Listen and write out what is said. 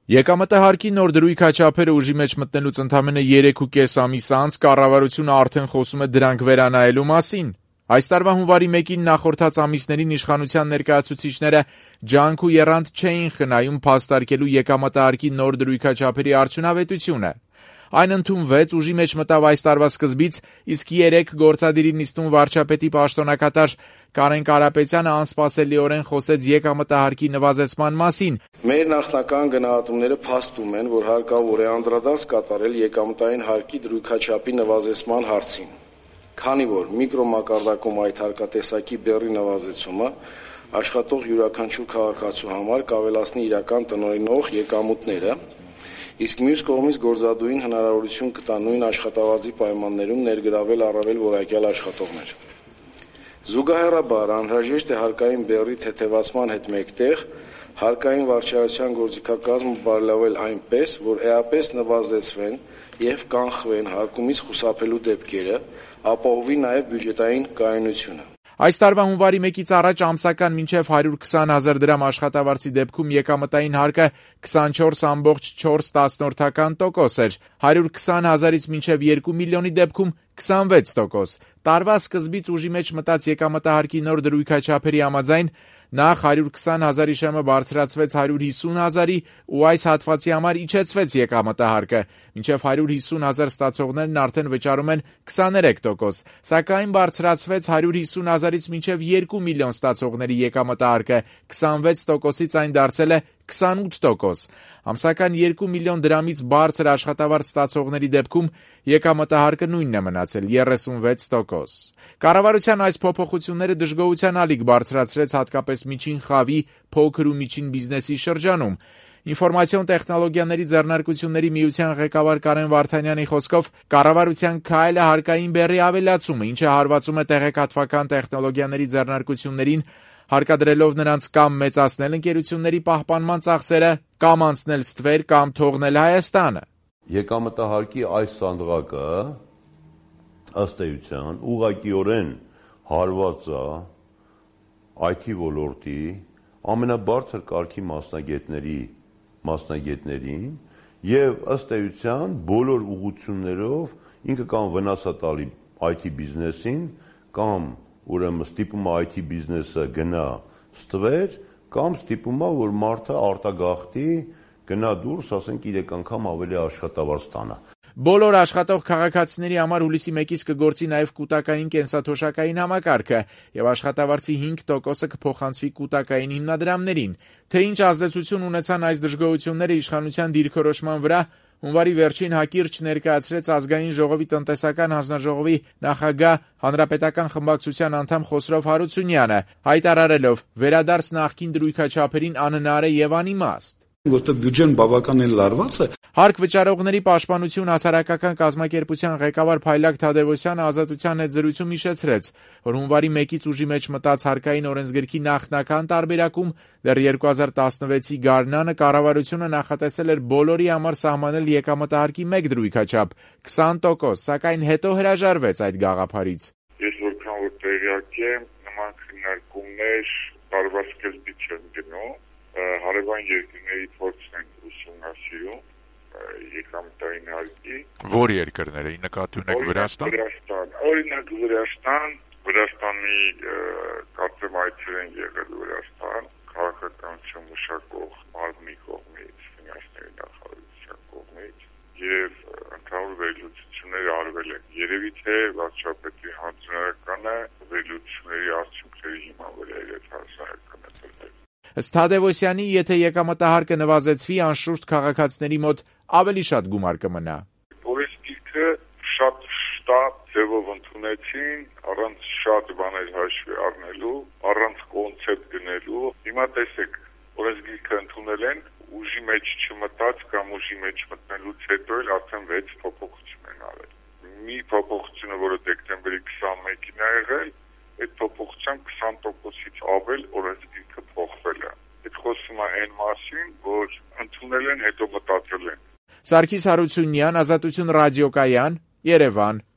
Եկամտահարկի նոր դրույքաչափերը ուժի մեջ մտնելուց ընդամենը 3.5 ամիս անց կառավարությունը արդեն խոսում է դրանք վերանայելու մասին։ Այս տարվա հունվարի 1-ին նախորդած ամիսներին իշխանության ներկայացուցիչները ջանք ու եռանդ չէին խնայում փաստարկելու եկամտահարկի նոր դրույքաչափերի արդյունավետությունը։ Այն ընդունվեց, ուժի մեջ մտավ այս տարվա սկզբից, իսկ 3 գործադիրի նիստում վարչապետի պաշտոնակատար Կարեն Կարապետյանը անսպասելիորեն խոսեց եկամտահարկի նվազեցման մասին։ Մեր նախնական գնահատումները փաստում են, որ հարկավոր է անդրադարձ կատարել եկամտային հարկի դրույքաչափի նվազեցման հարցին, քանի որ միկրոմակարդակում այդ հարկատեսակի բեռի նվազեցումը աշխատող յուրաքանչյուր քաղաքացու համար կավելացնի իրական տնօրինող եկամուտները, իսկ մյուս կողմից գործադուին հնարավորություն կտա նույն աշխատավարձի պայմաններում ներգրավել առավել որակյալ աշխատողներ։ Զուգահեռաբար անհրաժեշտ է հարկային բեռի թեթևացման հետ մեկտեղ հարկային վարչարության գործիքակազմը բարելավել այնպես, որ էապես նվազեցվեն եւ կանխվեն հարկումից խուսափելու դեպքերը, ապահովի նաեւ բյուջետային կայունությունը։ Այս տարվա հունվարի 1-ից առաջ ամսական մինչև 120,000 դրամ աշխատավարձի դեպքում եկամտային հարկը 24.4% էր, 120,000-ից մինչև 2 միլիոնի դեպքում 26%։ Տարվա սկզբից ուժի մեջ մտած եկամտահարկի նոր դրույքաչափերի համաձայն նախ 120,000-ի շեմը բարձրացվեց 150,000-ի ու այս հատվածի համար իջեցվեց եկամտահարկը, մինչև 150,000 ստացողներն արդեն վճարում են 23%, սակայն բարձրացվեց 150,000-ից մինչև 2 միլիոն ստացողների եկամտահարկը, 26%-ից այն դարձել է 28%։ Ամսական 2 միլիոն դրամից բարձր աշխատավարձ ստացողների դեպքում եկամտահարկը նույնն է մնացել 36%։ Կառավարության այս փոփոխությունները դժգոհության ալիք բարձրացրեց հատկապես միջին խավի, փոքր ու միջին բիզնեսի շրջանում։ Ինֆորմացիոն տեխնոլոգիաների ձեռնարկությունների միության ղեկավար Կարեն Վարդանյանի խոսքով կառավարության քայլը հարկային բեռի ավելացումը, ինչը հարվածում է տեղեկատվական տեխնոլոգիաների ձեռնարկություններին, հարկադրելով նրանց կամ մեծացնել ընկերությունների պահպանման ծախսերը, կամ անցնել ստվեր, կամ թողնել Հայաստանը։ Եկամտահարկի այս սանդղակը ըստ էության ուղղակիորեն հարված է IT ոլորտի ամենաբարձր կարգի մասնագետներին եւ ըստ էության բոլոր ուղղություններով ինքը կամ վնաս է տալի IT բիզնեսին, կամ ուրեմն ստիպում է IT բիզնեսը գնա ստվեր, կամ ստիպում է, որ մարդը արտագաղթի գնա դուրս, ասենք 3 անգամ ավելի աշխատավարձ ստանա։ Բոլոր աշխատող քաղաքացիների համար հուլիսի 1-ից կգործի նաև կൂട്ടակային կենսաթոշակային համակարգը եւ աշխատավարձի 5%-ը կփոխանցվի կൂട്ടակային հիմնադրամներին։ Թե ինչ ազդեցություն ունեցան այս դժգոհությունները իշխանության դիրքորոշման վրա, հունվարի վերջին հակիրճ ներկայացրեց Ազգային ժողովի տնտեսական հանձնաժողովի նախագահ հանրապետական խմբակցության անդամ Խոսրով Հարությունյանը, հայտարարելով վերադարձ նախկին դրույքաչափերին անհնար է եւ անիմաստ։ Որտեղ բյուջեն բավականին լարված է։ Հարկ վճարողների պաշտպանություն հասարակական կազմակերպության ղեկավար Փայլակ Թադևոսյանը Ազատության հետ զրույցում հիշեցրեց, որ հունվարի 1-ից ուժի մեջ մտած հարկային օրենսգրքի նախնական տարբերակում դեռ 2016-ի գարնանը կառավարությունը նախատեսել էր բոլորի համար սահմանել եկամտահարկի մեկ դրույքաչափ 20%, սակայն հետո հրաժարվեց այդ գաղափարից։ Ես որքան որ տեղյակ եմ, նման քննարկումներ տարվա սկզբից են գնում, հարևան երկրների փորձն են ուսումնասիրում եկամտային հարկի։ Որ երկրները նկատի ունեք Վրաստան։ Օրինակ Վրաստանի կարծեմ այցեր են եղել Վրաստան, քաղաքականություն մշակող մարմնի կողմից, ֆինանսների նախարարության կողմից եւ ընդհանուր վերլուծություններ արվել են։ Երևի թե վարչապետի հանձնարարականը վերլուծությունների արդյունքների հիման վրա էր այդ հանձնարարականը տրվել։ Ըստ Թադևոսյանի, եթե եկամտահարկը նվազեցվի, անշուշտ քաղաքացիների մոտ ավելի շատ գումար կմնա։ Օրենսգիրքը շատ շտապ ձևով ընդունեցին, առանց շատ բաներ հաշվի առնելու, առանց կոնցեպտ գնելու։ Հիմա տեսեք, օրենսգիրքը ընդունել են, ուժի մեջ չմտած կամ ուժի մեջ մտնելուց հետո էլ արդեն 6 փոփոխություն են արել։ Մի փոփոխությունը, որը դեկտեմբերի 21-ին է եղել, այդ փոփոխության 20%-ից ավել օրենսգիրքը փոխվել է։ Այդ խոսում է այն մասին, որ ընդունել են, հետո մտածել են։ Սարգիս Հարությունյան, Ազատություն ռադիոկայան, Երևան։